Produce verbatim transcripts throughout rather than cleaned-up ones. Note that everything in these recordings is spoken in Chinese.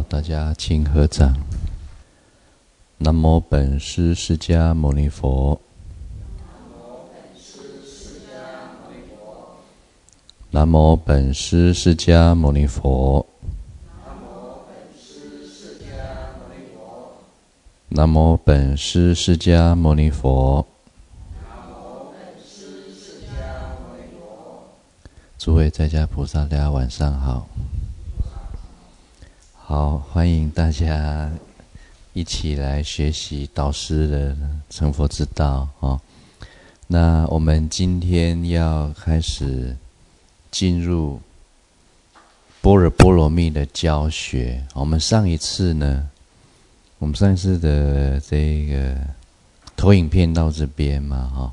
大家请合掌。南无本师释迦牟尼佛。南无本师释迦牟尼佛。南无本师释迦牟尼佛。诸位在家菩萨，大家晚上好。好，欢迎大家一起来学习导师的成佛之道哦。那我们今天要开始进入般若波罗蜜的教学。我们上一次呢，我们上一次的这个投影片到这边嘛，哈、哦。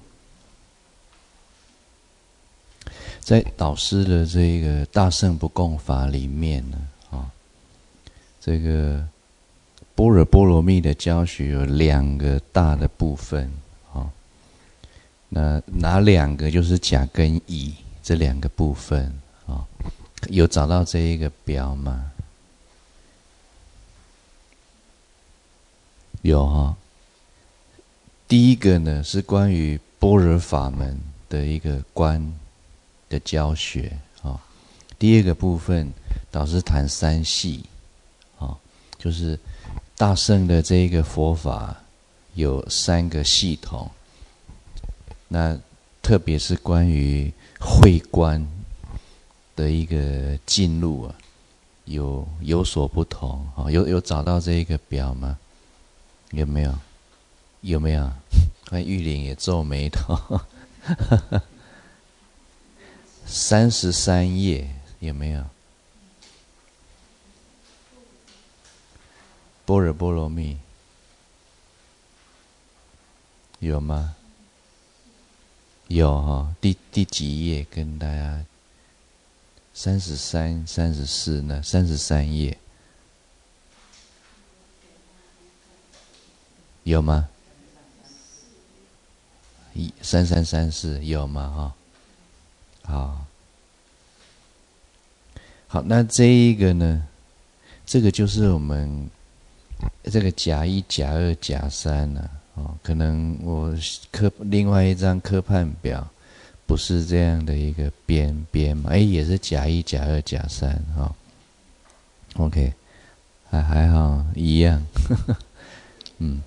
在导师的这个大乘不共法里面呢，啊、哦，这个般若波罗蜜的教学有两个大的部分，啊、哦，那哪两个？就是甲跟乙这两个部分，啊、哦，有找到这一个表吗？有哈、哦。第一个呢是关于般若法门的一个观的教学啊、哦，第二个部分导师谈三系啊、哦，就是大乘的这一个佛法有三个系统，那特别是关于慧观的一个进入啊，有有所不同啊、哦，有有找到这一个表吗？有没有？有没有？看玉林也皱眉头。三十三页有没有？般若波罗蜜有吗？有哈、哦，第第几页？跟大家三十三、三十四呢？三十三页有吗？一三三三四有吗？哈、哦。好，好，那这一个呢？这个就是我们这个甲一、甲二、甲三呢、啊。哦，可能我科另外一张科判表不是这样的一个边边嘛？哎，也是甲一、甲二、甲三啊、哦。OK， 还还好一样。嗯，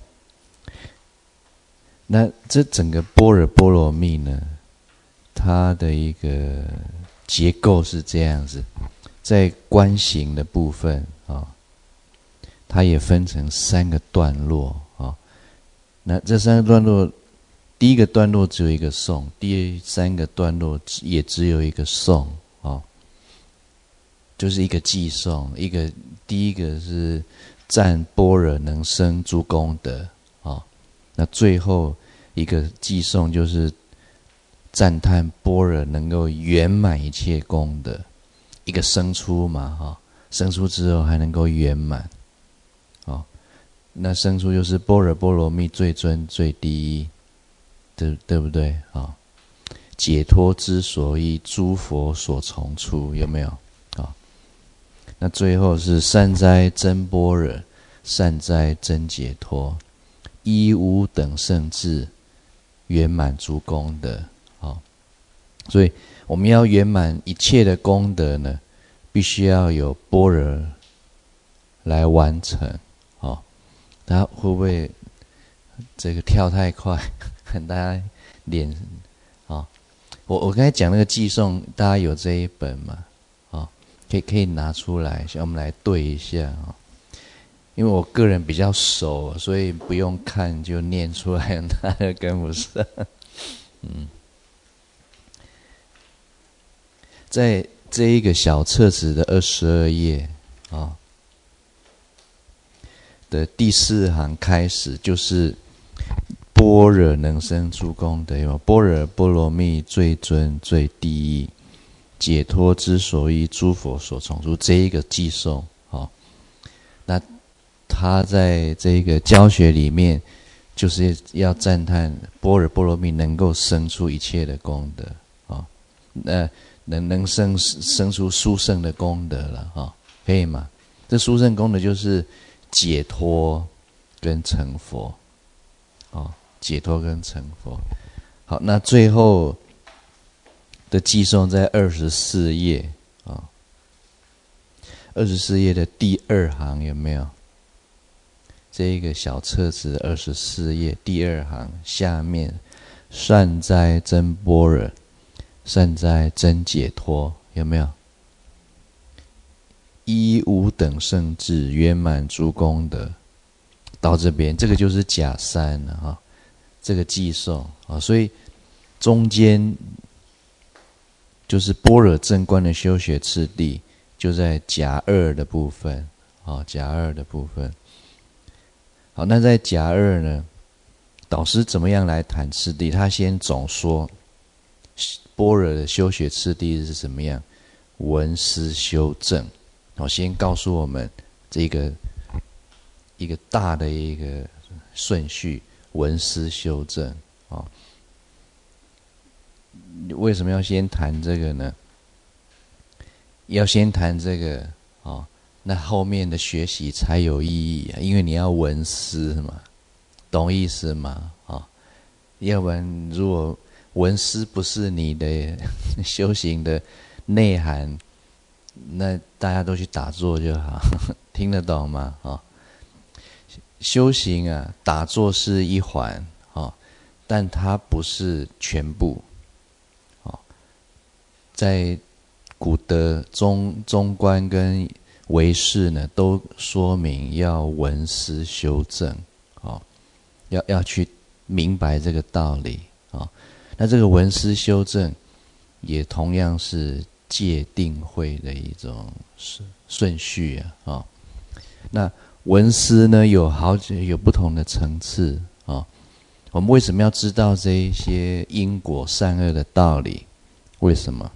那这整个般若波罗蜜呢？它的一个结构是这样子，在观行的部分啊、哦，它也分成三个段落啊、哦。那这三个段落，第一个段落只有一个颂，第三个段落也只有一个颂啊、哦，就是一个偈颂。一个第一个是赞般若能生诸功德啊、哦，那最后一个偈颂就是赞叹般若能够圆满一切功德，一个生出嘛，哈、哦，生出之后还能够圆满，哦，那生出就是般若波罗蜜最尊最第一，对对不对啊、哦？解脱之所依，诸佛所从出，有没有啊、哦？那最后是善哉真般若，善哉真解脱，一无等圣智，圆满诸功德。所以我们要圆满一切的功德呢，必须要有般若来完成。哦，大家会不会这个跳太快？大家脸啊、哦，我我刚才讲那个偈颂，大家有这一本吗？哦，可以可以拿出来，我们来对一下啊、哦。因为我个人比较熟，所以不用看就念出来，大家跟不上。嗯。在这一个小册子的二十二页啊、哦、的第四行开始，就是般若能生诸功德，有般若波罗蜜最尊最第一，解脱之所依，诸佛所从出，这一个偈颂。好，那他在这个教学里面，就是要赞叹般若波罗蜜能够生出一切的功德啊、哦，那。能能生生出殊胜的功德了哈、哦，可以吗？ 这殊胜功德就是解脱跟成佛，哦，解脱跟成佛。好，那最后的寄颂在二十四页啊，二十四页的第二行有没有？这一个小册子二十四页第二行下面，善哉真般若，善哉真解脱，有没有？依无等圣智，圆满诸功德。到这边，这个就是甲三了哈，这个寄颂啊，所以中间就是般若正观的修学次第，就在甲二的部分啊，甲二的部分。好，那在甲二呢，导师怎么样来谈次第？他先总说般若的修学次第是怎么样，闻思修正。我先告诉我们这个一个大的一个顺序，闻思修正啊。为什么要先谈这个呢？要先谈这个啊，那后面的学习才有意义啊，因为你要闻思嘛，懂意思吗？啊，要不然如果闻思不是你的修行的内涵，那大家都去打坐就好，听得懂吗？啊，修行啊，打坐是一环啊，但它不是全部。啊，在古德中中观跟唯识呢，都说明要闻思修正，啊，要要去明白这个道理啊。那这个闻思修正，也同样是戒定慧的一种顺序啊，啊，那闻思呢有好几有不同的层次啊。我们为什么要知道这一些因果善恶的道理？为什么？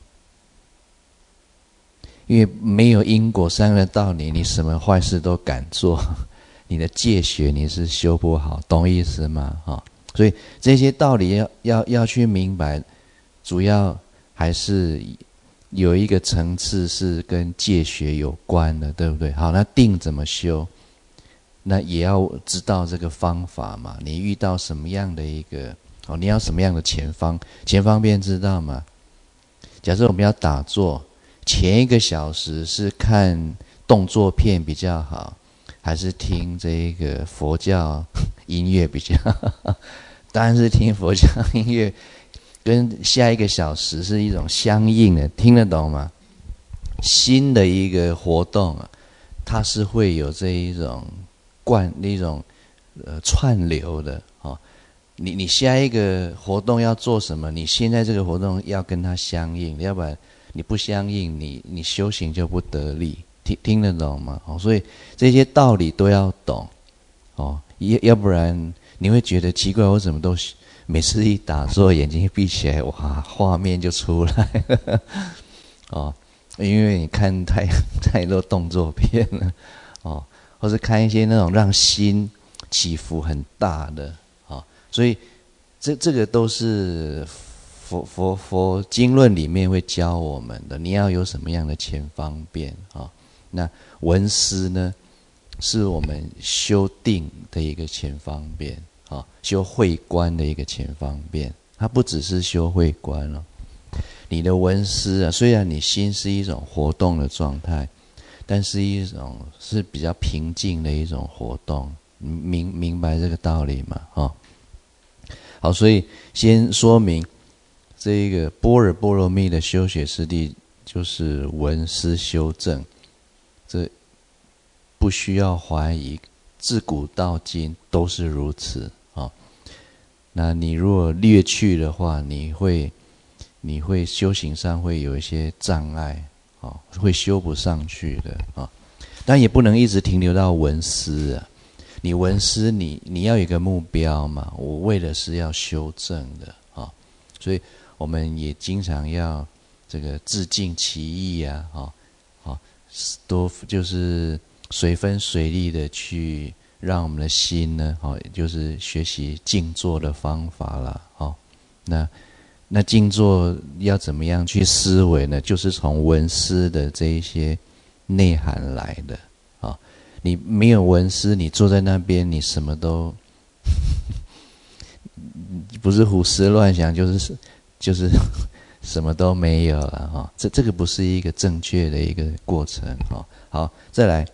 因为没有因果善恶的道理，你什么坏事都敢做，你的戒学你是修不好，懂意思吗？啊，所以这些道理要要要去明白，主要还是有一个层次是跟戒学有关的，对不对？好，那定怎么修？那也要知道这个方法嘛。你遇到什么样的一个哦，你要什么样的前方？前方便知道吗？假设我们要打坐，前一个小时是看动作片比较好，还是听这个佛教音乐比较好？当然是听佛教音乐。跟下一个小时是一种相应的，听得懂吗？新的一个活动啊，它是会有这一种贯那种呃串流的哦。你你下一个活动要做什么？你现在这个活动要跟它相应，要不然你不相应，你你修行就不得力。听听得懂吗？哦，所以这些道理都要懂哦，要要不然你会觉得奇怪，我怎么都每次一打坐，眼睛闭起来，哇，画面就出来了哦，因为你看太太多动作片了哦，或是看一些那种让心起伏很大的哦，所以这这个都是佛佛佛经论里面会教我们的。你要有什么样的前方便啊？哦，那闻思呢，是我们修定的一个前方便。啊，修慧观的一个前方便，它不只是修慧观了。你的闻思啊，虽然你心是一种活动的状态，但是一种是比较平静的一种活动。明明白这个道理吗？啊，好，所以先说明这个般若波罗蜜的修学次第，就是闻思修正，这不需要怀疑，自古到今都是如此。那你如果略去的话，你会你会修行上会有一些障碍，哦，会修不上去的啊。但也不能一直停留到闻思啊。你闻思，你你要有一个目标嘛。我为的是要修正的啊，所以我们也经常要这个自尽其意啊，啊啊，多就是随分随力的去。让我们的心呢，哦，就是学习静坐的方法啦，哦，那那静坐要怎么样去思维呢？就是从闻思的这一些内涵来的，啊， 你没有闻思，你坐在那边，你什么都不是胡思乱想，就是就是什么都没有了哈、哦。这这个不是一个正确的一个过程哈、哦。好，再来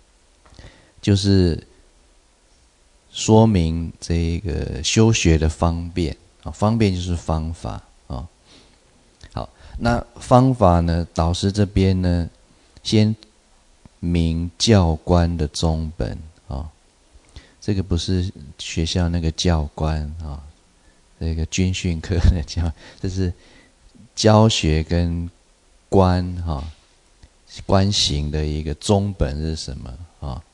就是说明这个修学的方便啊、哦，方便就是方法啊、哦。好，那方法呢？导师这边呢，先明教官的宗本啊、哦，这个不是学校那个教官啊、哦，这个军训课的教，这是教学跟观哈、哦、观行的一个宗本是什么啊、哦？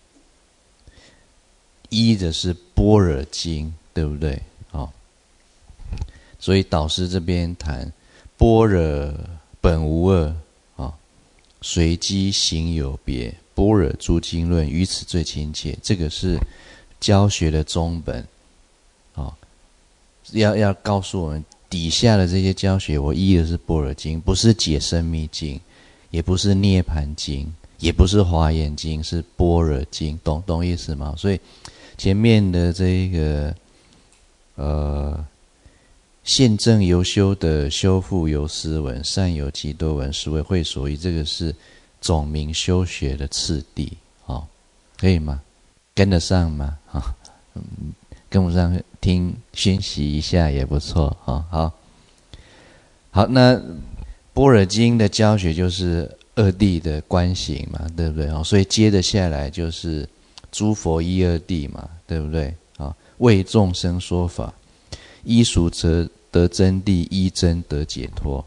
依的是般若经，对不对？啊、哦，所以导师这边谈般若本无二。随机行有别，般若诸经论于此最亲切。这个是教学的宗本，哦，要要告诉我们底下的这些教学，我依的是般若经，不是解深密经，也不是涅盘经，也不是华严经，是般若经，懂懂意思吗？所以前面的这个呃。现正由修的修复由思闻，善有极多闻，是为会所依。这个是总名修学的次第，哦，可以吗？跟得上吗？啊、哦，嗯，跟不上听熏习一下也不错，哦，好，好，那般若经的教学就是二谛的观行嘛，对不对？哦，所以接着下来就是诸佛依二谛嘛，对不对？啊、哦，为众生说法。依俗则得真谛，依真得解脱。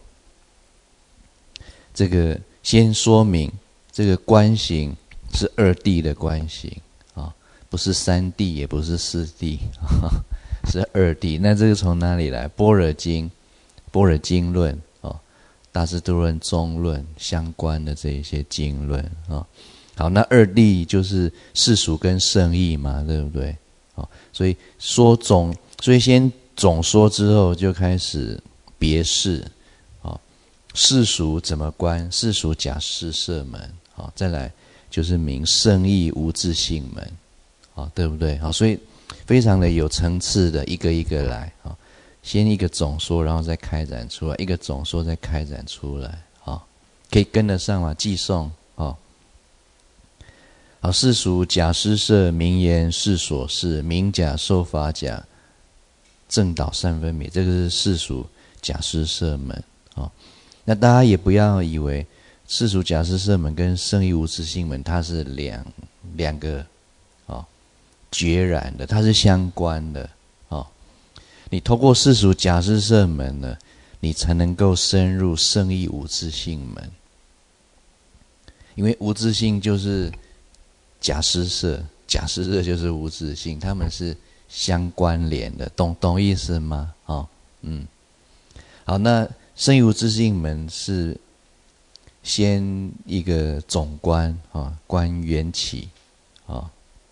这个先说明，这个观行是二谛的观行啊，不是三谛，也不是四谛，是二谛。那这个从哪里来？般若经、般若经论啊，大智度论、中论相关的这一些经论啊。好，那二谛就是世俗跟圣义嘛，对不对？啊，所以说总，所以先。总说之后就开始别事，啊，世俗怎么观？世俗假施设门，啊，再来就是明圣义无自性门，啊，对不对？啊，所以非常的有层次的，一个一个来，啊，先一个总说，然后再开展出来，一个总说再开展出来，啊，可以跟得上吗？记诵，啊，好，世俗假施设，名言是所示，名假受法假。正导三分别，这个是世俗假施设门啊、哦。那大家也不要以为世俗假施设门跟圣义无自性门它是两两个啊、哦、决然的，它是相关的啊、哦。你透过世俗假施设门呢，你才能够深入圣义无自性门，因为无自性就是假施设，假施设就是无自性，他们是。相关联的，懂懂意思吗？哦，嗯，好，那圣义无自性门是先一个总观啊、哦，观缘起啊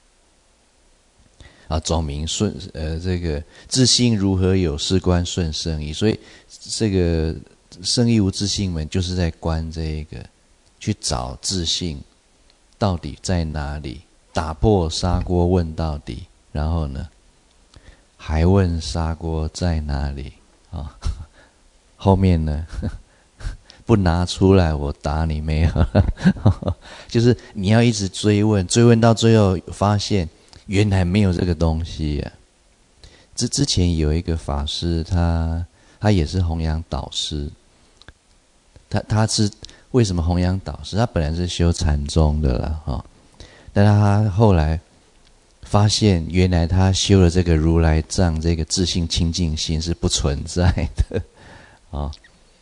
啊，总名顺呃这个自性如何有，是观顺圣义，所以这个圣义无自性门就是在观这一个，去找自性到底在哪里，打破砂锅问到底，然后呢？还问砂锅在哪里啊？后面呢？不拿出来，我打你没有？就是你要一直追问，追问到最后，发现原来没有这个东西呀、啊。之之前有一个法师，他他也是弘扬导师，他他是为什么弘扬导师？他本来是修禅宗的啦，哈、哦，但他后来。发现原来他修了这个如来藏，这个自性清净心是不存在的啊、哦。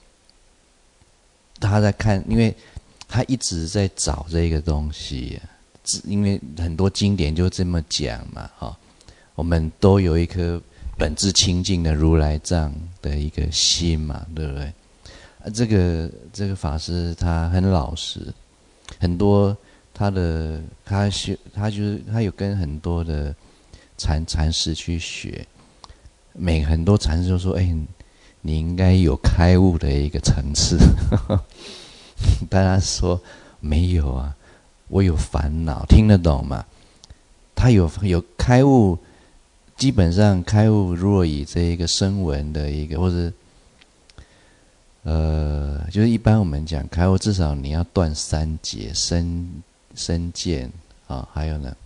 他在看，因为他一直在找这个东西，因为很多经典就这么讲嘛，哈、哦，我们都有一颗本质清净的如来藏的一个心嘛，对不对？啊，这个这个法师他很老实，很多。他的他学他就是他有跟很多的禅禅师去学，每很多禅师就说：“哎、欸，你应该有开悟的一个层次。”但他说没有啊， 我有烦恼，听得懂吗？他有有开悟，基本上开悟，如果以这一个声闻的一个，或者呃，就是一般我们讲开悟，至少你要断三结，身身见啊，还有呢，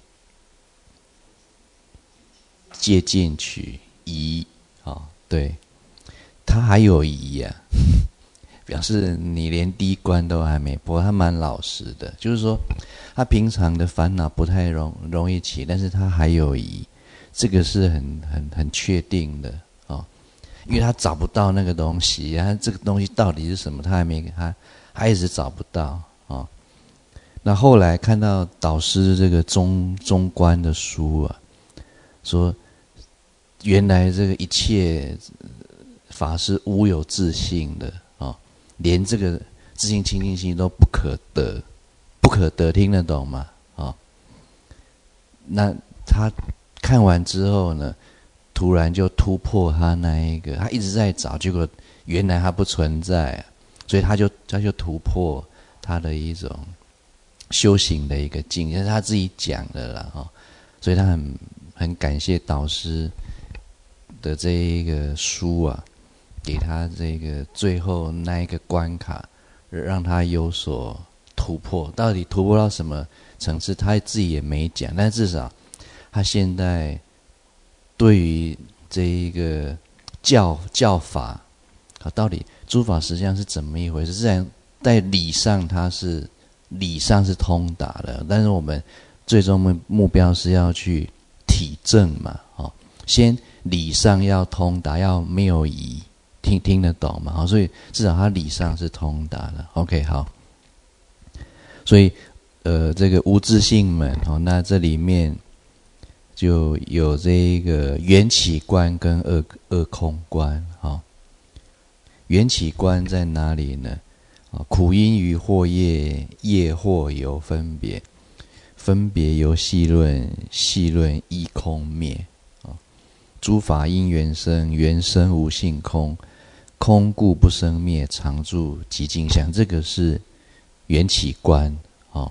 戒禁取疑啊，对，他还有疑呀、啊，表示你连第一关都还没破，他蛮老实的，就是说他平常的烦恼不太容容易起，但是他还有疑，这个是很很很确定的哦，因为他找不到那个东西，他这个东西到底是什么，他还没他他一直找不到哦。那后来看到导师这个中中观的书啊，说原来这个一切法是无有自性的啊、哦，连这个自性清净心都不可得，不可得，听得懂吗？啊、哦，那他看完之后呢，突然就突破他那一个，他一直在找，结果原来他不存在，所以他就他就突破他的一种修行的一个境界，是他自己讲的啦，哦，所以他很很感谢导师的这一个书啊，给他这个最后那一个关卡，让他有所突破。到底突破到什么层次，他自己也没讲，但至少他现在对于这一个教教法啊，到底诸法实相是怎么一回事？自然在理上他是理上是通达的，但是我们最终目目标是要去体证嘛，哦，先理上要通达，要没有疑，听听得懂嘛？好，所以至少他理上是通达的。OK， 好，所以呃，这个无自性门哦，那这里面就有这一个缘起观跟二二空观。哦，缘起观在哪里呢？哦，苦因于惑业，业惑有分别，分别由细论，细论依空灭。诸法因缘生，缘生无性空，空故不生灭，常住寂静相。这个是缘起观。哦，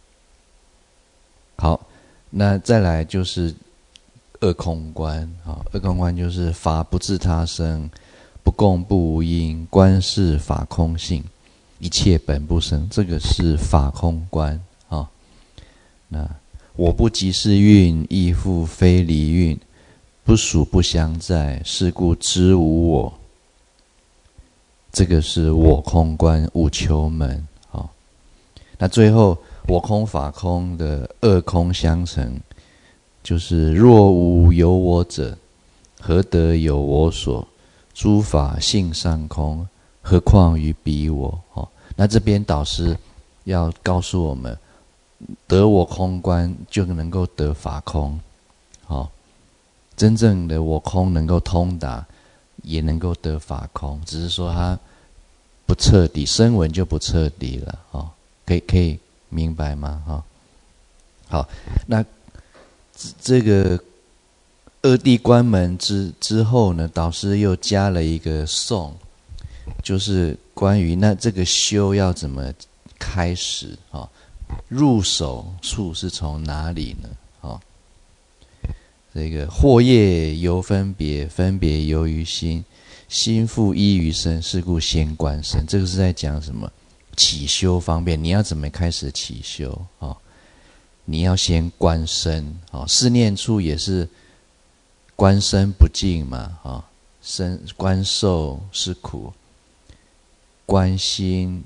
好，那再来就是二空观。哦，二空观就是法不自他生，不共不无因，观是法空性，一切本不生。这个是法空观。哦，那我不即是运，亦复非离运，不属不相在，是故知无我。这个是我空观，无求门。哦，那最后我空法空的二空相成，就是若无有我者，何得有我所？诸法性上空，何况于彼我？哦，那这边导师要告诉我们，得我空观就能够得法空。哦，真正的我空能够通达，也能够得法空，只是说它不彻底，声闻就不彻底了。哦，可以可以明白吗？哦，好，那这个二谛关门之之后呢，导师又加了一个颂，就是关于那这个修要怎么开始啊？哦，入手处是从哪里呢？哦，这个惑业由分别，分别由于心，心复依于身，是故先观身。这个是在讲什么？起修方面，你要怎么开始起修？哦，你要先观身。哦，四念处也是观身不净嘛。哦，身观受是苦，观心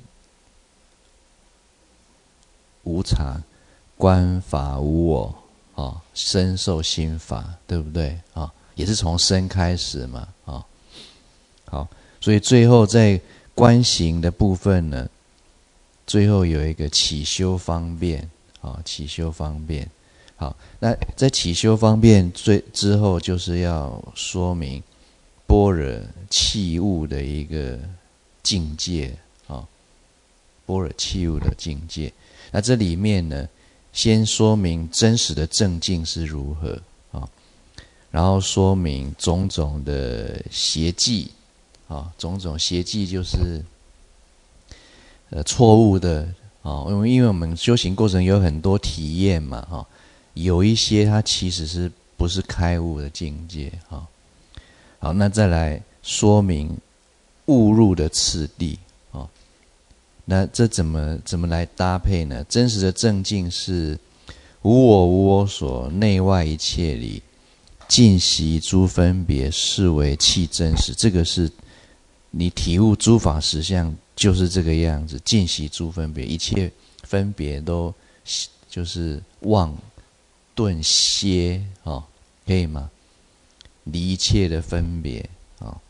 无常，观法无我。哦，身受心法，对不对？哦，也是从身开始嘛。哦，好，所以最后在观行的部分呢，最后有一个起修方便。哦，起修方便。好，那在起修方便最之后，就是要说明般若契悟的一个境界。哦，般若契悟的境界。那这里面呢，先说明真实的正境是如何啊，哦，然后说明种种的邪计啊，哦，种种邪计就是呃错误的啊， 哦，因为因为我们修行过程有很多体验嘛，哈、哦，有一些它其实是不是开悟的境界，哈、哦。好，那再来说明悟入的次第，哦，那这怎么怎么来搭配呢？真实的正境是无我无我所，内外一切理，尽习诸分别，是为气真实。这个是你体悟诸法实相，就是这个样子。尽习诸分别，一切分别都就是忘顿歇，哦，可以吗？离一切的分别，啊、哦，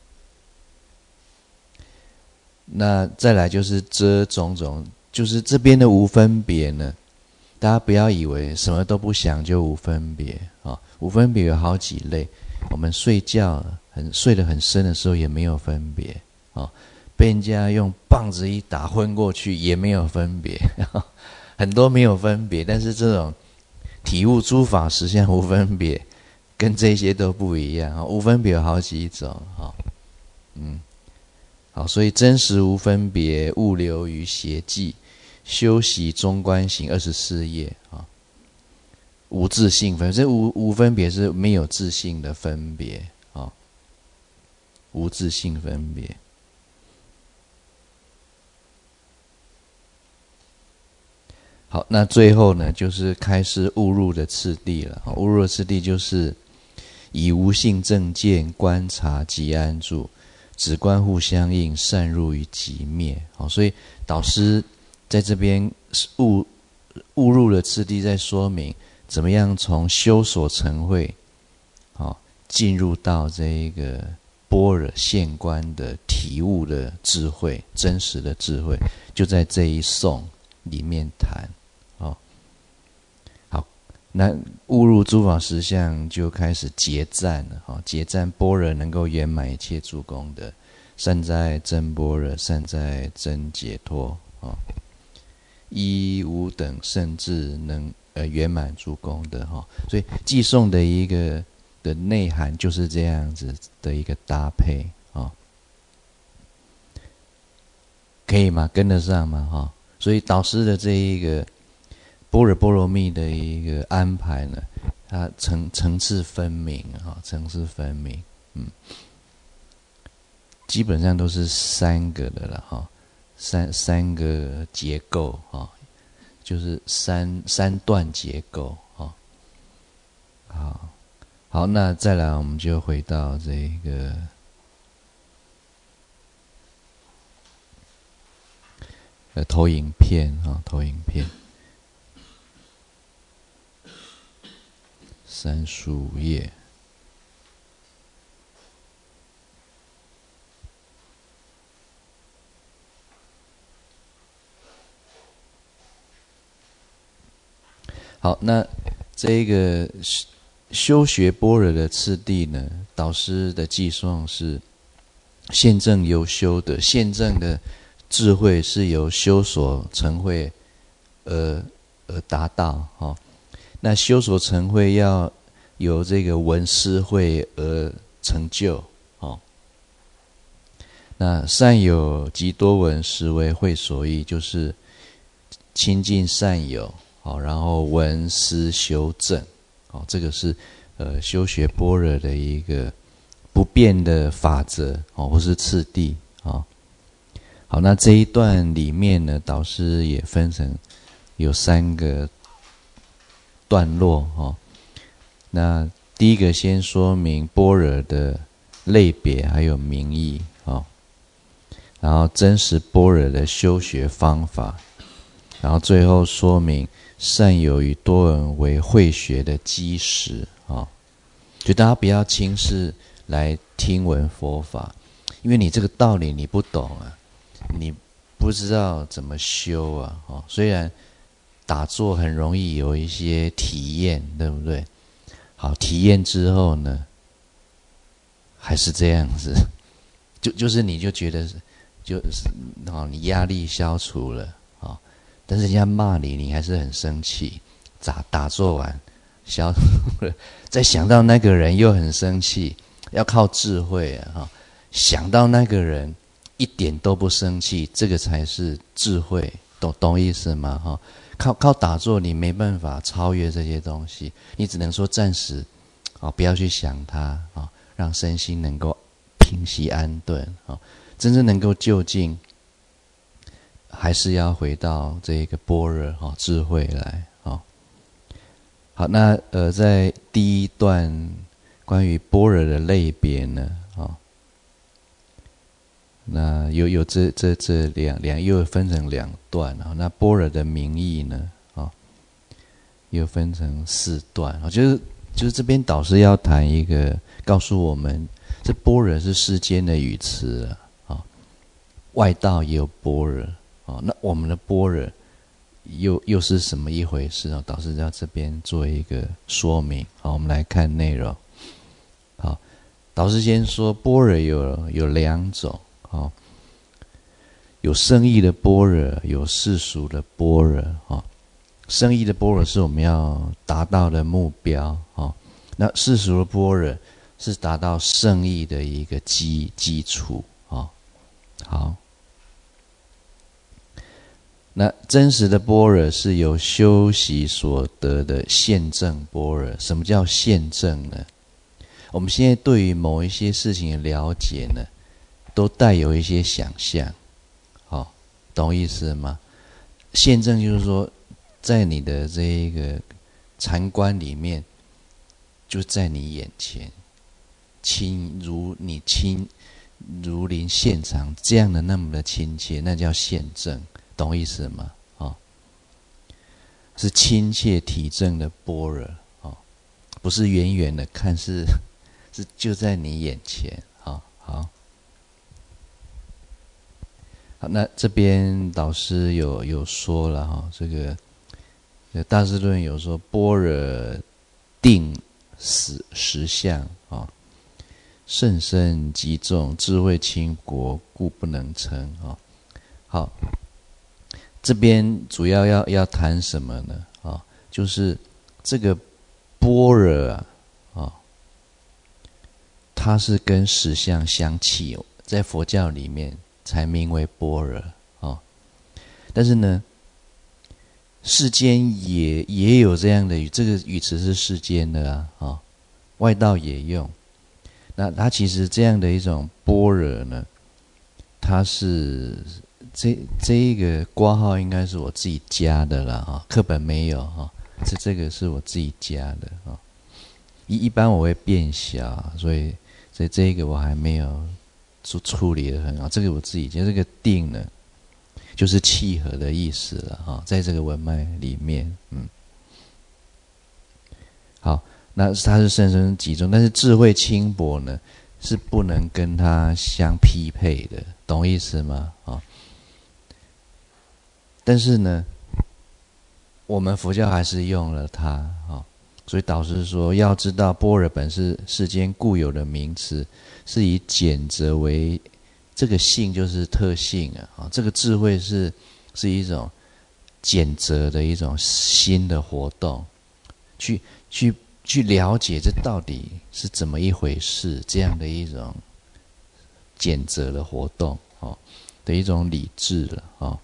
那再来就是遮种种，就是这边的无分别呢，大家不要以为什么都不想就无分别啊、哦，无分别有好几类。我们睡觉很睡得很深的时候也没有分别啊、哦，被人家用棒子一打昏过去也没有分别，很多没有分别，但是这种体悟诸法实相无分别。跟这些都不一样，无分别有好几种，嗯，好，所以真实无分别，物流于邪计，修习中观行二十四页啊，无自性分，这无无分别是没有自性的分别啊，无自性分别。好，那最后呢，就是开始悟入的次第了。悟入的次第就是以无性正见观察即安住，止观互相应，善入于即灭。好，所以导师在这边悟悟入的次第，在说明怎么样从修所成慧，好进入到这一个般若现观的体悟的智慧，真实的智慧，就在这一颂里面谈。那悟入诸法实相就开始结赞了，结赞般若能够圆满一切诸功德，善哉真般若，善哉真解脱，一无等甚至能呃圆满诸功德，所以偈颂的一个的内涵就是这样子的一个搭配，可以吗？跟得上吗？所以导师的这一个般若波罗蜜的一个安排呢，它层层次分明啊，层次分明，嗯，基本上都是三个的了哈，三三个结构啊，就是三三段结构啊。好，好，那再来我们就回到这个呃投影片啊，投影片。三十五页，好，那这个修学般若的次第呢，导师的偈颂是现证由修的，现证的智慧是由修所成慧而而达到，哦。那修所成慧要由这个闻思慧而成就，哦。那善友及多闻实为慧所依，就是亲近善友，好，然后闻思修正，好，这个是呃修学般若的一个不变的法则，哦，或是次第，哦。好，那这一段里面呢，导师也分成有三个段落，哦。那第一个先说明般若的类别还有名义，哦。然后真实般若的修学方法，然后最后说明善友与多闻为慧学的基石，哦。就大家不要轻视来听闻佛法，因为你这个道理你不懂啊，你不知道怎么修啊，哦。虽然打坐很容易有一些体验，对不对？好，体验之后呢，还是这样子，就就是你就觉得就是哦，你压力消除了，哦，但是人家骂你，你还是很生气。打打坐完消除了，再想到那个人又很生气，要靠智慧啊，哦，想到那个人一点都不生气，这个才是智慧懂懂意思吗？哈，靠靠打坐你没办法超越这些东西，你只能说暂时，啊，不要去想它啊，让身心能够平息安顿啊，真正能够就近，还是要回到这个般若哈智慧来啊。好，那呃，在第一段关于般若的类别呢，啊。那有有这这这两两又分成两段啊。那般若的名义呢，啊，又分成四段啊。就是就是这边导师要谈一个，告诉我们，这般若是世间的语词了啊。外道也有般若啊，那我们的般若又又是什么一回事啊？导师在这边做一个说明。好，我们来看内容。好，导师先说般若有有两种。好，有圣义的般若，有世俗的般若。哈，圣义的般若是我们要达到的目标。哈，那世俗的般若是达到圣义的一个基基础。哈，好，那真实的般若是由修习所得的现证般若。什么叫现证呢？我们现在对于某一些事情的了解呢，都带有一些想象，好、哦，懂意思吗？现证就是说，在你的这一个禅观里面，就在你眼前，亲如你亲如临现场，这样的那么的亲切，那叫现证，懂意思吗？哦，是亲切体证的般若，哦，不是远远的看，是是就在你眼前，哦，好。好，那这边导师有有说了哈，这个大智论有说般若定实实相啊，甚深极重，智慧轻薄，故不能称啊。好，这边主要要要谈什么呢？啊，就是这个般若啊，啊，它是跟实相相契，在佛教里面才名为般若啊。但是呢，世间也也有这样的语，这个语词是世间的啊，啊，外道也用。那它其实这样的一种般若呢，它是这这一个括号应该是我自己加的啦啊，课本没有哈，这这个是我自己加的啊。一一般我会变小，所以所以这一个我还没有处处理得很好。这个我自己加，这个定呢，就是契合的意思了哈，在这个文脉里面，嗯，好。那它是甚深极重，但是智慧轻薄呢，是不能跟它相匹配的，懂意思吗？啊，但是呢，我们佛教还是用了它啊，所以导师说，要知道般若本是世间固有的名词，是以简则为这个性就是特性啊，啊，这个智慧是是一种简则的一种新的活动，去去。去了解这到底是怎么一回事，这样的一种简则的活动哦，的一种理智了哦。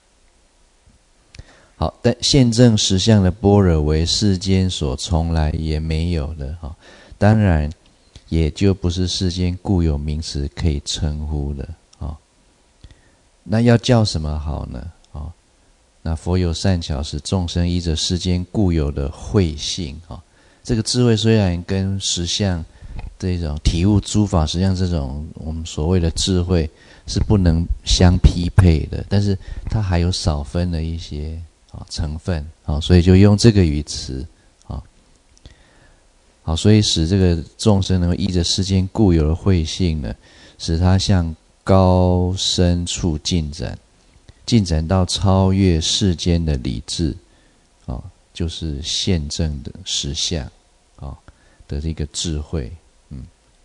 好，但现证实相的般若为世间所从来也没有的哈、哦，当然也就不是世间固有名词可以称呼的啊、哦。那要叫什么好呢？哦，那佛有善巧，使众生依着世间固有的慧性啊。哦，这个智慧虽然跟实相这种体悟诸法实相这种我们所谓的智慧是不能相匹配的，但是它还有少分的一些啊成分啊，所以就用这个语词啊，好，所以使这个众生能够依着世间固有的慧性呢，使它向高深处进展，进展到超越世间的理智啊，就是现证的实相啊的一个智慧，嗯，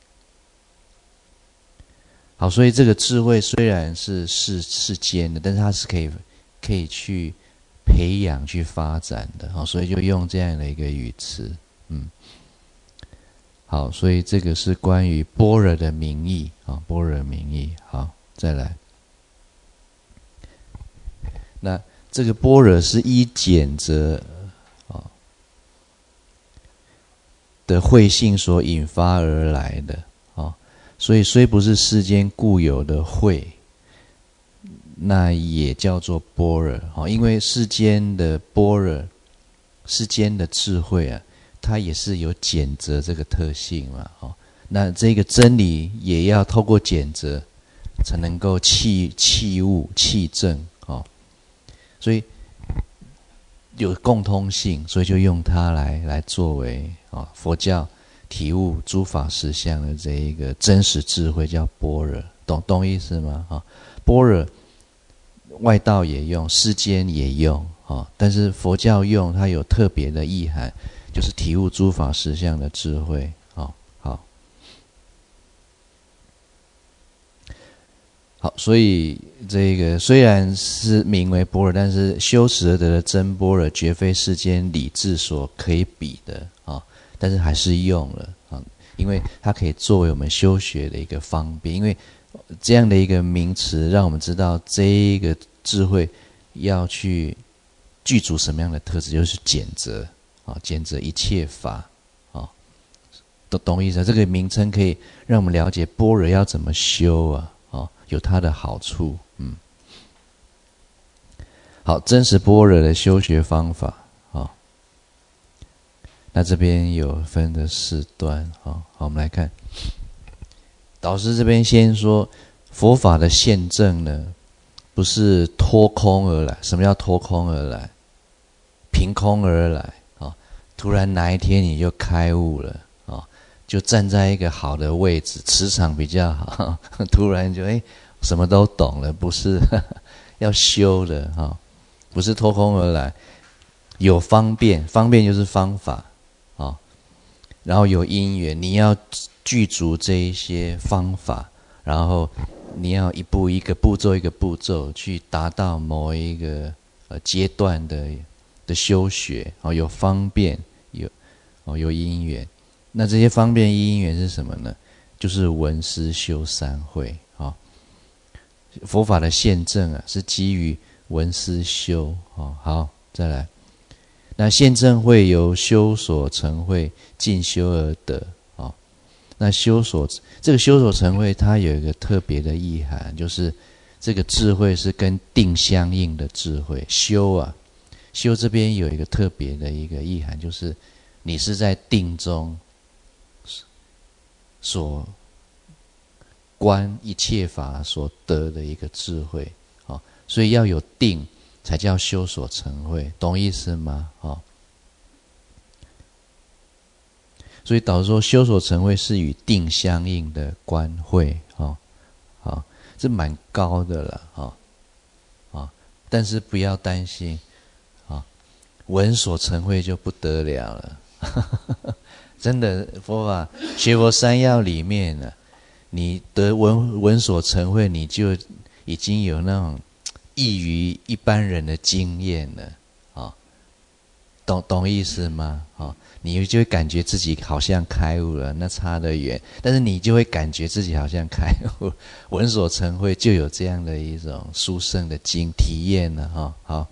好，所以这个智慧虽然是世世间的，但是它是可以可以去培养、去发展的，好，所以就用这样的一个语词，嗯，好，所以这个是关于般若的名义啊，般若名义，好，再来，那这个般若是依简则啊的慧性所引发而来的啊，所以虽不是世间固有的慧，那也叫做般若啊，因为世间的般若，世间的智慧啊，它也是有简则这个特性嘛啊，那这个真理也要透过简则才能够弃弃物弃正啊，所以有共通性，所以就用它来来作为啊佛教体悟诸法实相的这一个真实智慧，叫般若，懂懂意思吗？啊，般若外道也用，世间也用啊，但是佛教用它有特别的意涵，就是体悟诸法实相的智慧啊。好，好，所以这个虽然是名为般若，但是修持而得的真般若，绝非世间理智所可以比的啊。但是还是用了啊，因为它可以作为我们修学的一个方便。因为这样的一个名词，让我们知道这一个智慧要去具足什么样的特质，就是简则啊，简则一切法啊，懂懂意思？这个名称可以让我们了解般若要怎么修啊。有它的好处，嗯，好，真实般若的修学方法啊，那这边有分的四段啊，好，我们来看，导师这边先说佛法的现证呢，不是脱空而来。什么叫脱空而来？凭空而来啊，突然哪一天你就开悟了啊，就站在一个好的位置，磁场比较好，突然就哎。什么都懂了，不是呵呵要修的哈、哦，不是脱空而来，有方便，方便就是方法啊、哦，然后有因缘，你要具足这一些方法，然后你要一步一个步骤一个步骤去达到某一个呃阶段的的修学哦，有方便，有哦有因缘，那这些方便因缘是什么呢？就是闻思修三会。佛法的现证啊，是基于闻思修哦。好，再来，那现证会由修所成会进修而得哦。那修所这个修所成会，它有一个特别的意涵，就是这个智慧是跟定相应的智慧。修啊，修这边有一个特别的一个意涵，就是你是在定中所。观一切法所得的一个智慧，哦，所以要有定，才叫修所成慧，懂意思吗？哦，所以导致说修所成慧是与定相应的观慧，哦，好，这蛮高的了，哦，哦，但是不要担心，哦，闻所成慧就不得了了，真的佛法学佛三要里面呢。你得闻闻所成慧，你就已经有那种异于一般人的经验了啊、哦，懂懂意思吗？啊、哦，你就会感觉自己好像开悟了，那差得远，但是你就会感觉自己好像开悟，闻所成慧就有这样的一种殊胜的经体验了哈、哦。好，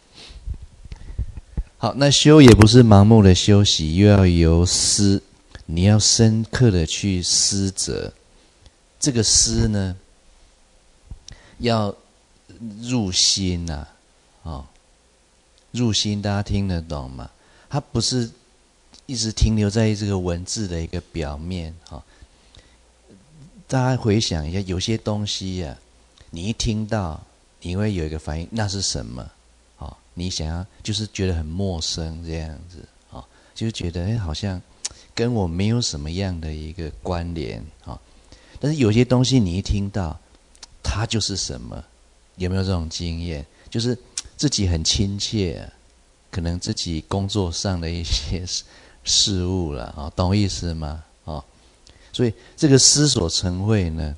好，那修也不是盲目的修习，又要由思，你要深刻的去思则。这个思呢，要入心呐、啊，哦，入心，大家听得懂吗？它不是一直停留在这个文字的一个表面哈、哦。大家回想一下，有些东西呀、啊，你一听到，你会有一个反应，那是什么？哦，你想要就是觉得很陌生这样子，哦，就觉得哎，好像跟我没有什么样的一个关联啊。哦，但是有些东西你一听到，它就是什么？有没有这种经验？就是自己很亲切、啊，可能自己工作上的一些事物了啊、哦，懂意思吗？哦，所以这个思所成慧呢，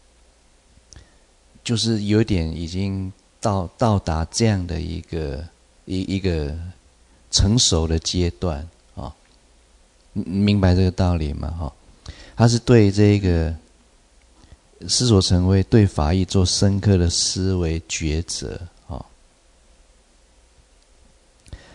就是有点已经到到达这样的一个一一个成熟的阶段啊、哦，明白这个道理吗？哈、哦，他是对这个。思所成慧，对法义做深刻的思维抉择啊、哦。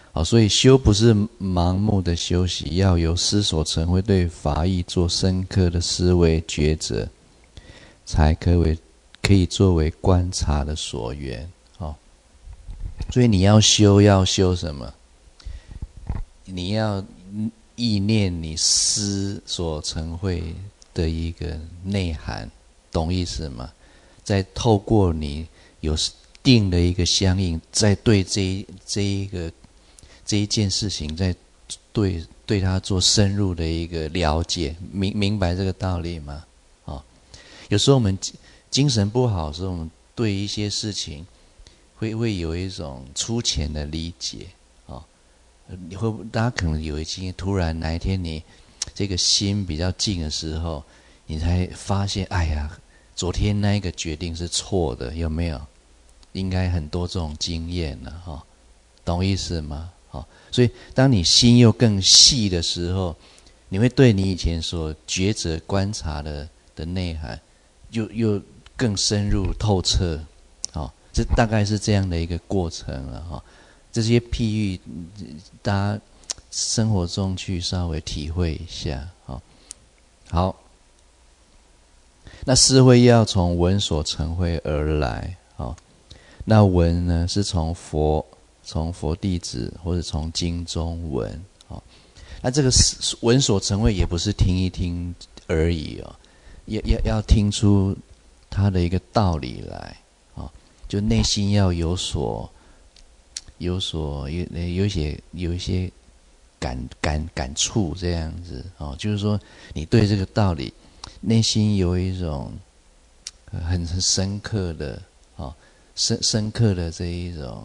好，所以修不是盲目的休息，要有思所成慧，对法义做深刻的思维抉择，才可为可以作为观察的所缘。好，所以你要修，要修什么？你要意念你思所成慧的一个内涵，懂意思吗？再透过你有定的一个相应，再对这一这一个这一件事情，再对对它做深入的一个了解，明明白这个道理吗？哦，有时候我们精神不好的时候，我们对一些事情会会有一种粗浅的理解。你会，大家可能有一天突然哪一天你这个心比较静的时候，你才发现，哎呀，昨天那一个决定是错的，有没有？应该很多这种经验了哈、哦，懂意思吗？哦，所以当你心又更细的时候，你会对你以前所抉择观察的的内涵，又又更深入透彻。哦，这大概是这样的一个过程了哈。哦，这些譬喻，大家生活中去稍微体会一下。好，好，那思慧要从闻所成慧而来。好，那闻呢是从佛、从佛弟子或者从经中闻。好，那这个闻所成慧也不是听一听而已哦，要要要听出它的一个道理来。好，就内心要有所。有所有有一些有一些感感感触这样子哦，就是说你对这个道理内心有一种很很深刻的哦深深刻的这一种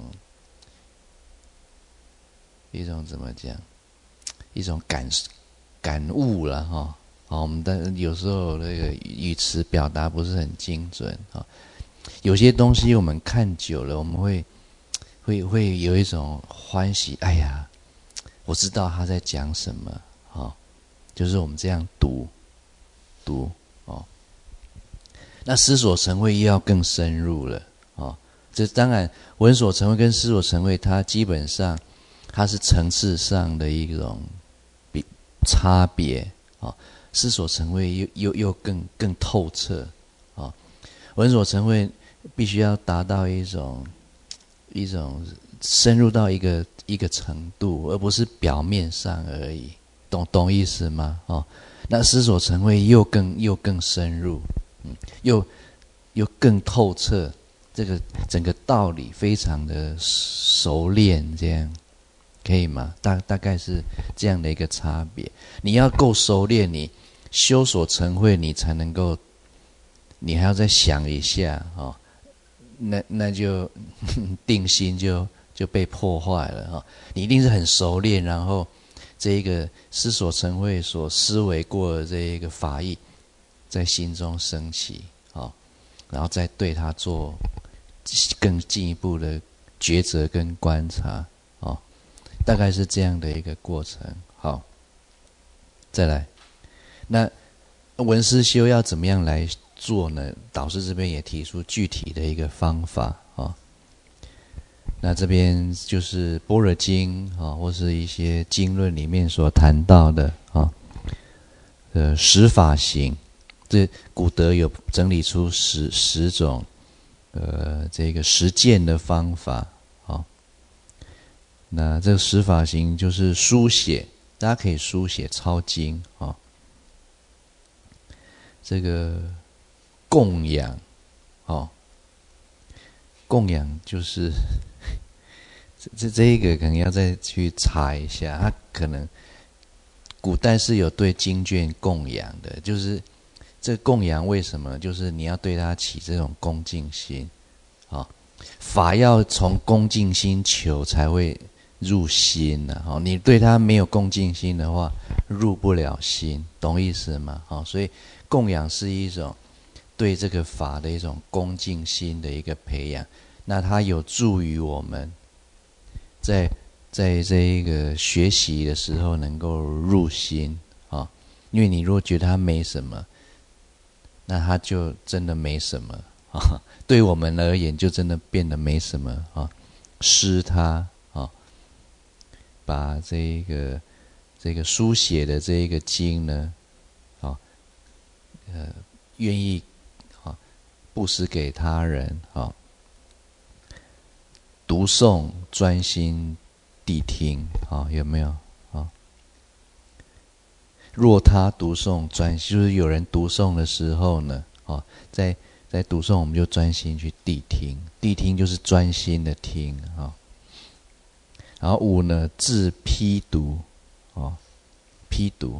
一种怎么讲一种感感悟了哈。哦，我们的有时候那个语词表达不是很精准啊、哦，有些东西我们看久了，我们会。会会有一种欢喜，哎呀，我知道他在讲什么，哦，就是我们这样读读哦。那思所成慧又要更深入了哦。这当然闻所成慧跟思所成慧，它基本上它是层次上的一种比差别哦。思所成慧又又又更更透彻哦。闻所成慧必须要达到一种。一种深入到一个一个程度，而不是表面上而已，懂懂意思吗？哦，那思所成慧又更又更深入，嗯，又又更透彻，这个整个道理非常的熟练，这样可以吗？大大概是这样的一个差别。你要够熟练，你修所成慧，你才能够，你还要再想一下哦。那那就定心就就被破坏了哈、哦！你一定是很熟练，然后这一个思所成慧所思维过的这一个法义，在心中升起，哦，然后再对它做更进一步的抉择跟观察，哦，大概是这样的一个过程。好，再来，那闻思修要怎么样来做呢？导师这边也提出具体的一个方法啊、哦。那这边就是《般若经》啊、哦，或是一些经论里面所谈到的啊，呃，十法行，这古德有整理出十十种呃这个实践的方法啊、哦。那这个十法行就是书写，大家可以书写抄经啊、哦。这个供养，哦，供养就是这这一个可能要再去查一下，它可能古代是有对经卷供养的，就是这供养为什么？就是你要对它起这种恭敬心，啊、哦，法要从恭敬心求才会入心呢、啊，哦，你对它没有恭敬心的话，入不了心，懂意思吗？哦，所以供养是一种对这个法的一种恭敬心的一个培养，那它有助于我们在在这一个学习的时候能够入心啊、哦，因为你如果觉得它没什么，那它就真的没什么啊、哦，对我们而言就真的变得没什么啊，失它啊。 把这一个这个书写的这一个经呢，啊，呃，愿意啊布施给他人啊，读诵专心谛听啊，有没有啊？若他读诵专，就是有人读诵的时候呢，啊，在在读诵我们就专心去谛听，谛听就是专心的听啊。然后五呢，自批读，哦，批读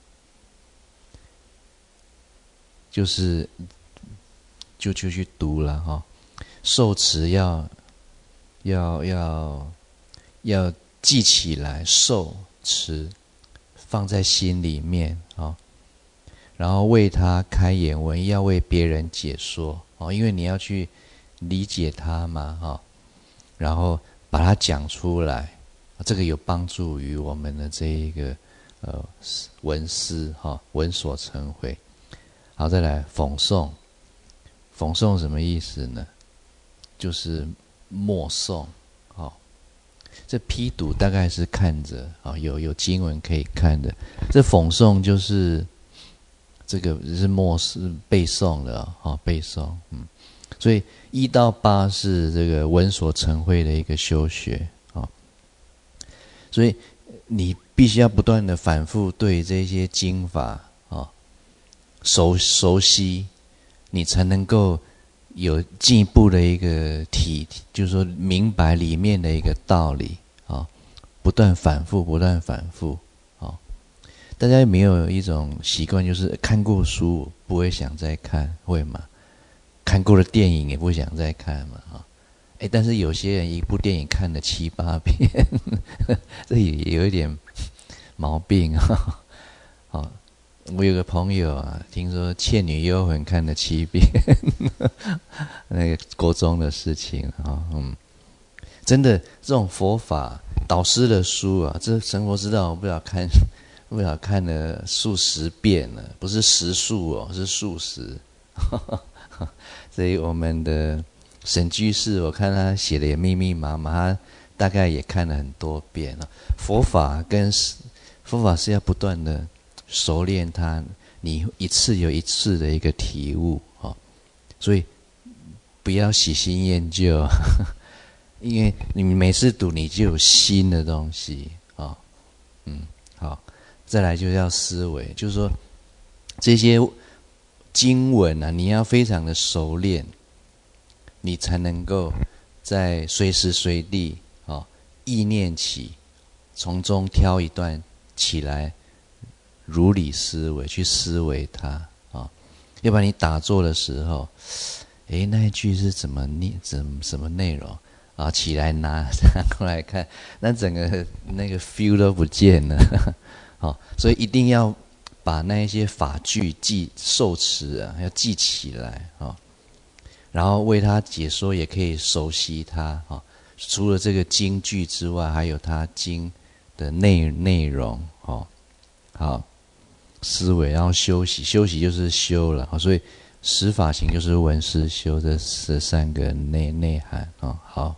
就是就就去读了哈、哦，受持要要要要记起来，受持放在心里面啊、哦，然后为他开眼文，要为别人解说哦，因为你要去理解他嘛哈、哦，然后把它讲出来，这个有帮助于我们的这一个呃文思哈、哦，闻所成慧。好，再来讽诵，讽诵什么意思呢？就是默诵，哦，这批读大概是看着啊、哦，有有经文可以看的。这讽诵就是这个是默是背诵的啊、哦，背诵，嗯，所以一到八是这个闻所成慧的一个修学啊、哦，所以你必须要不断的反复对这些经法啊。哦熟熟悉，你才能够有进一步的一个体，就是说明白里面的一个道理啊，不断反复，不断反复啊。大家有没有一种习惯，就是看过书不会想再看，会吗？看过的电影也不想再看嘛啊。哎，但是有些人一部电影看了七八遍，这也有一点毛病啊。好。我有个朋友啊，听说《倩女幽魂》看了七遍，那个国中的事情啊，嗯，真的这种佛法导师的书啊，这神佛之道我不晓看，不晓看了数十遍了，不是十数哦，是数十。所以我们的沈居士，我看他写的也密密麻麻，他大概也看了很多遍了。佛法跟佛法是要不断的。熟练它，你一次有一次的一个体悟啊、哦，所以不要喜新厌旧，因为你每次读你就有新的东西啊、哦，嗯，好，再来就要思维，就是说这些经文啊，你要非常的熟练，你才能够在随时随地啊、哦、意念起，从中挑一段起来。如理思维，去思维它啊、哦，要不然你打坐的时候，诶，那一句是怎么念，怎什么内容啊？起来拿拿过来看，那整个那个 feel 都不见了，好、哦，所以一定要把那一些法句记受持啊，要记起来啊、哦，然后为它解说，也可以熟悉它啊、哦。除了这个经句之外，还有它经的内内容哦，好。思维，然后休息，休息就是修了，所以十法行就是闻思修这十三个内内涵啊、哦。好，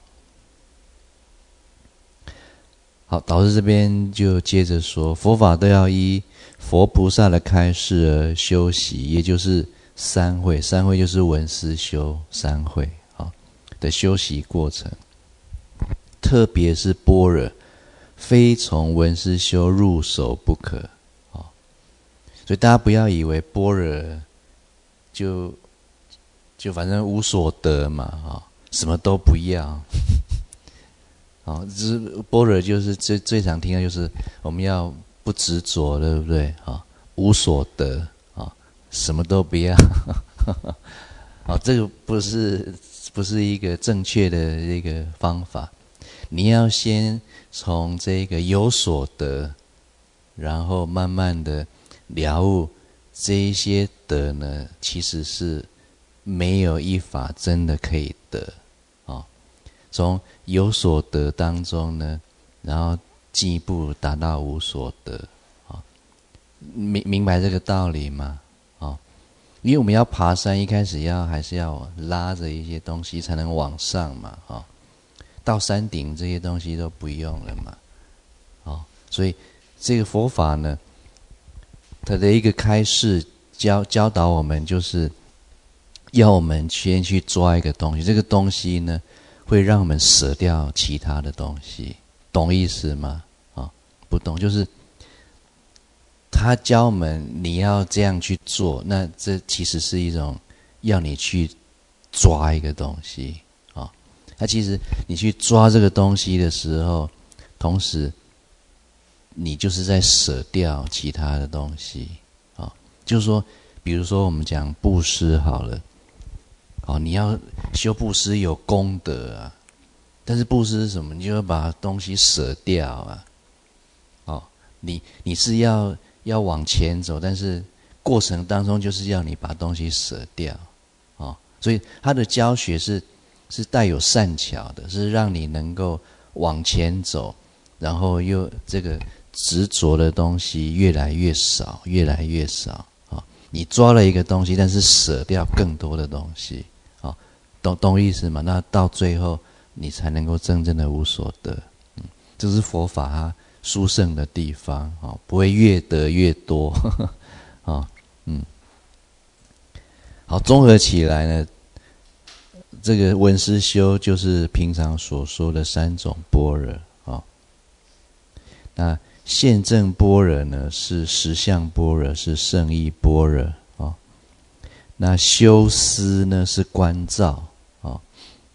好，导师这边就接着说，佛法都要依佛菩萨的开示而修习，也就是三会，三会就是闻思修三会啊、哦、的修习过程，特别是般若，非从闻思修入手不可。所以大家不要以为般若就就反正无所得嘛，啊、哦，什么都不要，啊、哦，只般若就是最最常听的就是我们要不执着，对不对？啊、哦，无所得，啊、哦，什么都不要，啊、哦，这个不是不是一个正确的一个方法，你要先从这个有所得，然后慢慢的。了悟这一些得呢，其实是没有一法真的可以得啊、哦。从有所得当中呢，然后进一步达到无所得啊、哦。明明白这个道理吗？啊、哦，因为我们要爬山，一开始要还是要拉着一些东西才能往上嘛，啊、哦，到山顶这些东西都不用了嘛。 所以这个佛法呢，它的一个开示教教导我们，就是要我们先去抓一个东西，这个东西呢，会让我们舍掉其他的东西，懂意思吗？啊、哦，不懂，就是他教我们你要这样去做，那这其实是一种要你去抓一个东西啊、哦。那其实你去抓这个东西的时候，同时你就是在舍掉其他的东西啊、哦。就是说，比如说我们讲布施好了，好、哦，你要修布施有功德啊，但是布施是什么？你就要把东西舍掉啊。哦，你你是要要往前走，但是过程当中就是要你把东西舍掉。哦，所以他的教学是是带有善巧的，是让你能够往前走，然后又这个执着的东西越来越少，越来越少。哦，你抓了一个东西，但是舍掉更多的东西。哦，懂懂意思吗？那到最后你才能够真正的无所得。嗯，这是佛法它殊胜的地方。哦，不会越得越多。呵呵哦，嗯。好，综合起来呢，这个闻思修就是平常所说的三种般若啊、哦。那现证般若呢，是实相般若，是圣义般若啊、哦。那修思呢，是观照啊、哦。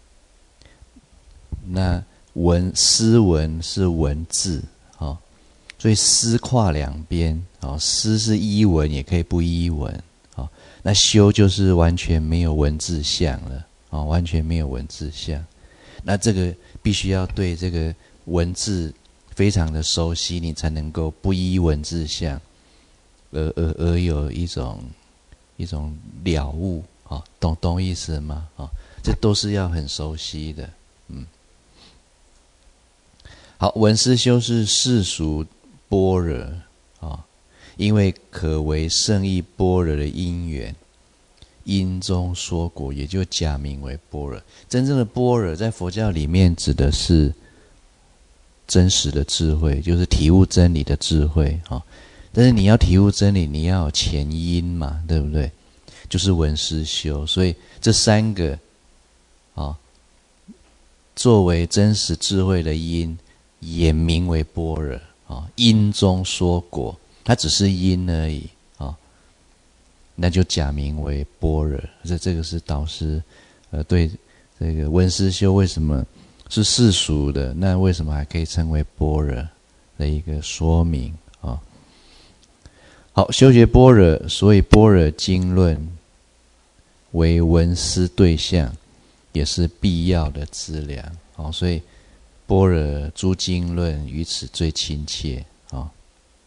那文思文是文字啊、哦，所以思跨两边啊、哦，思是依文，也可以不依文。那修就是完全没有文字相了，哦，完全没有文字相。那这个必须要对这个文字非常的熟悉，你才能够不依文字相，而而而有一种一种了悟，哦，懂懂意思吗？哦，这都是要很熟悉的，嗯。好，闻思修是世俗般若啊。哦，因为可为圣义般若的因缘，因中说果，也就假名为般若。真正的般若在佛教里面指的是真实的智慧，就是体悟真理的智慧啊、哦。但是你要体悟真理，你要有前因嘛，对不对？就是闻思修，所以这三个啊、哦，作为真实智慧的因，也名为般若啊、哦。因中说果。它只是因而已啊、哦，那就假名为般若。这这个是导师呃对这个闻思修为什么是世俗的，那为什么还可以称为般若的一个说明啊、哦。好，修学般若，所以般若经论为闻思对象，也是必要的资粮。好、哦，所以般若诸经论与此最亲切啊。哦，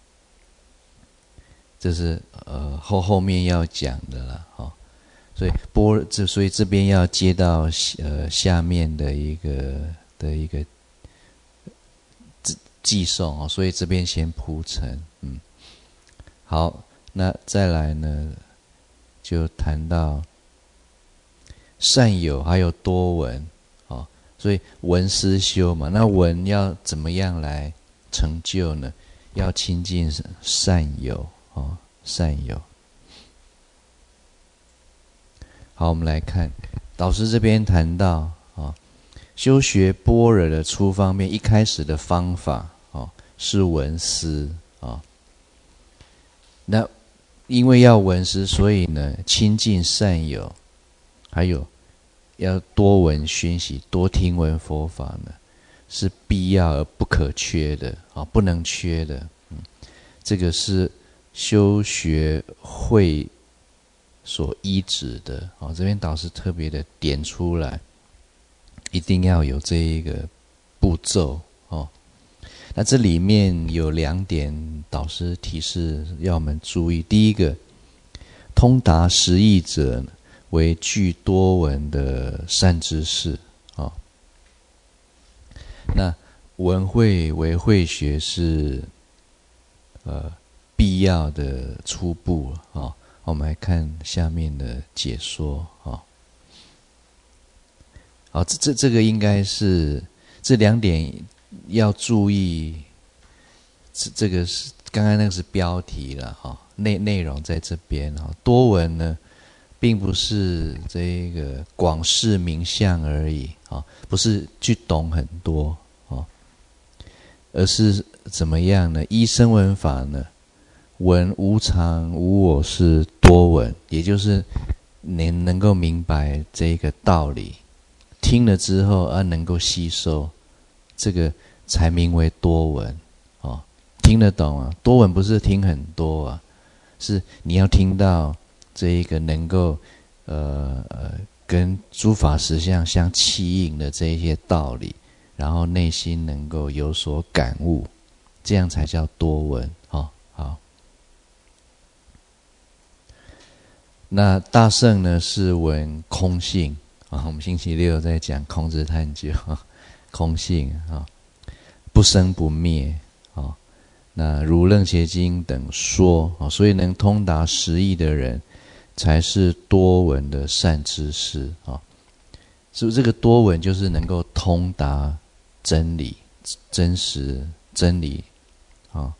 这是呃后后面要讲的了哈、哦，所以般这所以这边要接到呃下面的一个的一个寄送哦，所以这边先铺陈，嗯，好，那再来呢，就谈到善有还有多闻哦，所以闻思修嘛，那闻要怎么样来成就呢？要亲近善友。哦，善友。好，我们来看导师这边谈到啊、哦，修学般若的初方面，一开始的方法哦是闻思啊、哦。那因为要闻思，所以呢亲近善友，还有要多闻熏习，多听闻佛法呢，是必要而不可缺的啊、哦，不能缺的。嗯，这个是修学会所依止的，哦，这边导师特别的点出来，一定要有这一个步骤哦。那这里面有两点，导师提示要我们注意。第一个，通达实义者为具多闻的善知识哦。那闻会为会学是呃。必要的初步啊、哦，我们来看下面的解说啊、哦。好，这这这个应该是这两点要注意， 这这个是刚刚那个是标题了哈，内内容在这边哈。多闻呢，并不是这个广视名相而已啊，不是去懂很多啊，而是怎么样呢？依声闻法呢，闻无常无我是多闻，也就是你能够明白这个道理，听了之后啊能够吸收，这个才名为多闻啊。听得懂啊？多闻不是听很多啊，是你要听到这一个能够呃呃跟诸法实相相契应的这一些道理，然后内心能够有所感悟，这样才叫多闻。好，好。那大乘呢是闻空性啊，我们星期六在讲空之探究，空性啊，不生不灭啊。那如楞伽经等说啊，所以能通达十义的人，才是多闻的善知识啊。所以这个多闻就是能够通达真理、真实真理啊。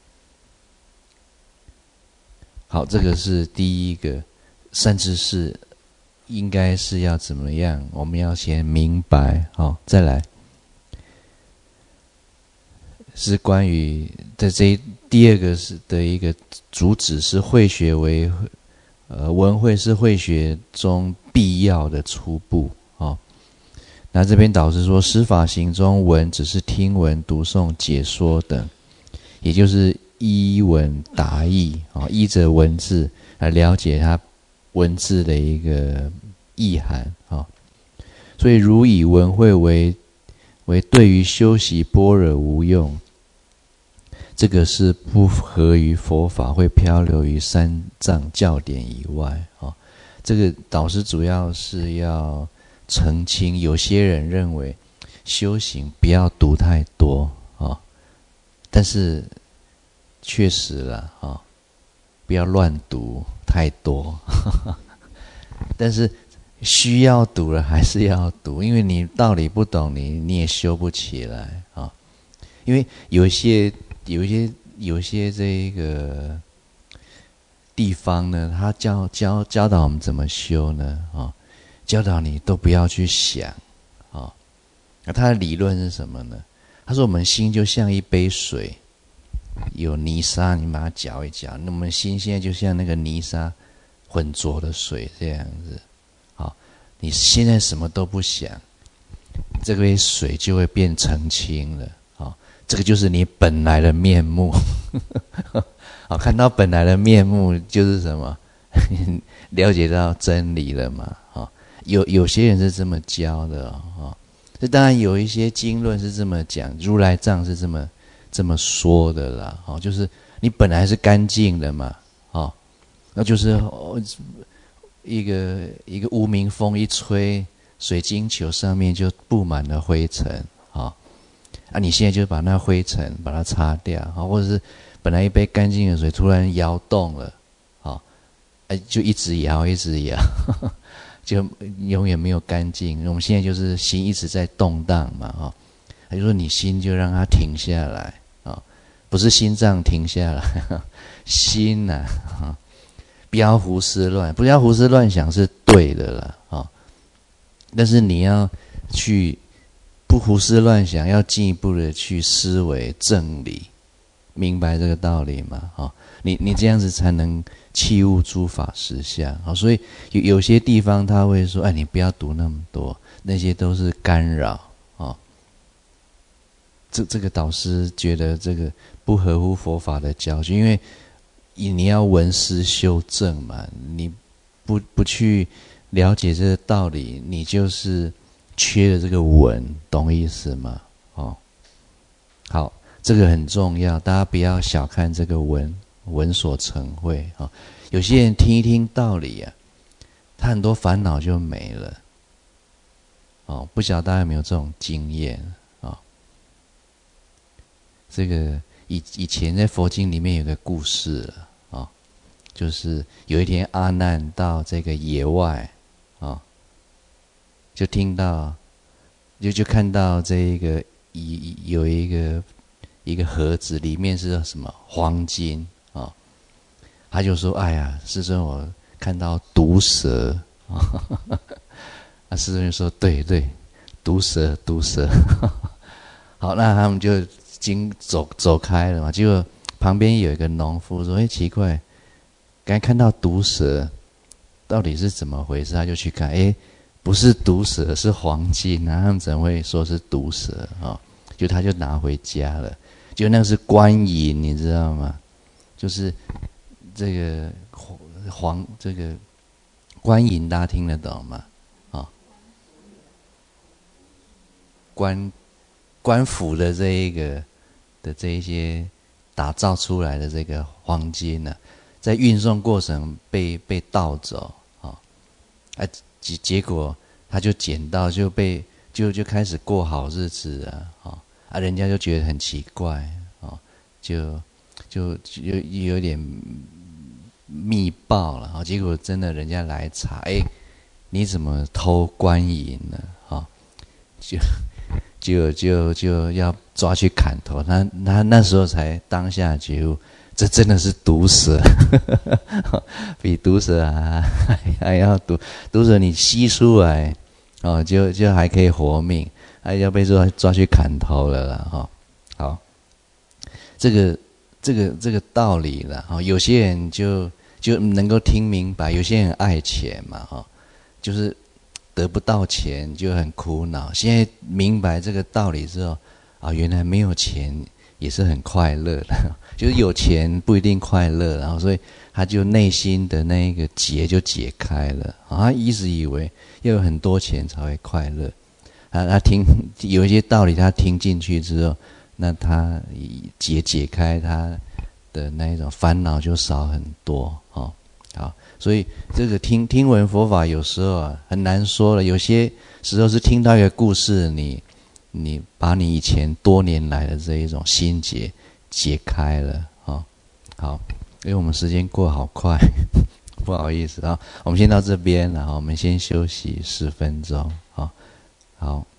好，这个是第一个善知识，应该是要怎么样？我们要先明白啊，再来是关于的这一第二个是的一个主旨是慧学为呃闻慧是慧学中必要的初步啊。那这边导师说，师法行中闻只是听闻、读诵、解说等，也就是依文达义啊，依着文字来了解它文字的一个意涵啊。所以如以闻慧为为对于修习般若无用，这个是不合于佛法，会漂流于三藏教典以外啊。这个导师主要是要澄清，有些人认为修行不要读太多啊，但是确实啦啊，不要乱读太多，但是需要读了还是要读，因为你道理不懂，你你也修不起来啊。因为有一些有一些有一些这个地方呢，他教教教导我们怎么修呢？啊，教导你都不要去想啊。那他的理论是什么呢？他说我们心就像一杯水，有泥沙，你把它搅一搅，那我们心现在就像那个泥沙浑浊的水这样子。好，你现在什么都不想，这杯水就会变澄清了。好，这个就是你本来的面目。好，看到本来的面目就是什么？了解到真理了嘛？好，有有些人是这么教的哦。这当然有一些经论是这么讲，如来藏是这么这么说的啦。哦，就是你本来是干净的嘛，哦，那就是哦一个一个无名风一吹，水晶球上面就布满了灰尘，哦，啊，你现在就把那灰尘把它擦掉，哦，或者是本来一杯干净的水突然摇动了，哦，哎，就一直摇一直摇。就永远没有干净。我们现在就是心一直在动荡嘛，哈，他就说你心就让它停下来啊，不是心脏停下来，心呐啊，不要胡思乱，不要胡思乱想是对的啦啊，但是你要去不胡思乱想，要进一步的去思维正理，明白这个道理嘛，啊，你你这样子才能器悟诸法实相。好，所以有有些地方他会说，哎，你不要读那么多，那些都是干扰啊。这这个导师觉得这个不合乎佛法的教训，因为你要闻思修正嘛，你不不去了解这个道理，你就是缺了这个闻，懂意思吗？哦，好，这个很重要，大家不要小看这个闻。闻所成慧啊，有些人听一听道理啊，他很多烦恼就没了。哦，不晓得大家有没有这种经验啊？这个以以前在佛经里面有个故事啊，就是有一天阿难到这个野外啊，就听到，就就看到这一个有有一个一个盒子，里面是什么黄金啊、哦？他就说：“哎呀，师尊，我看到毒蛇啊。哦”啊，师尊就说：“对对，毒蛇，毒蛇。”好，那他们就经走走开了嘛。结果旁边有一个农夫说：“哎，奇怪，刚才看到毒蛇，到底是怎么回事？”他就去看，哎。不是毒蛇，是黄金啊！他们怎么会说是毒蛇啊、哦？就他就拿回家了，就那是官银，你知道吗？就是这个黄这个官银，大家听得懂吗？啊、哦，官官府的这一个的这一些打造出来的这个黄金呢、啊，在运送过程被被盗走啊，啊。结结果他就捡到，就被就就开始过好日子啊，哦、啊，人家就觉得很奇怪哦，就就有有点密报了啊、哦。结果真的人家来查，哎，你怎么偷官银呢？哦，就就就就要抓去砍头。他他那时候才当下觉悟。这真的是毒蛇，比毒蛇啊还要毒。毒蛇你吸出来，哦，就就还可以活命，还要被抓抓去砍头了啦，哈、哦。好，这个这个这个道理啦，哈、哦，有些人就就能够听明白，有些人爱钱嘛，哈、哦，就是得不到钱就很苦恼。现在明白这个道理之后，啊，原来没有钱也是很快乐的。就是有钱不一定快乐，然后所以他就内心的那个结就解开了。他一直以为要有很多钱才会快乐，他他听有一些道理，他听进去之后，那他解解开他的那一种烦恼就少很多。哦，好，所以这个听听闻佛法有时候啊很难说了，有些时候是听到一个故事，你你把你以前多年来的这一种心结解开了，哦，好，因为我们时间过好快，不好意思啊，我们先到这边，然后我们先休息十分钟，好，好。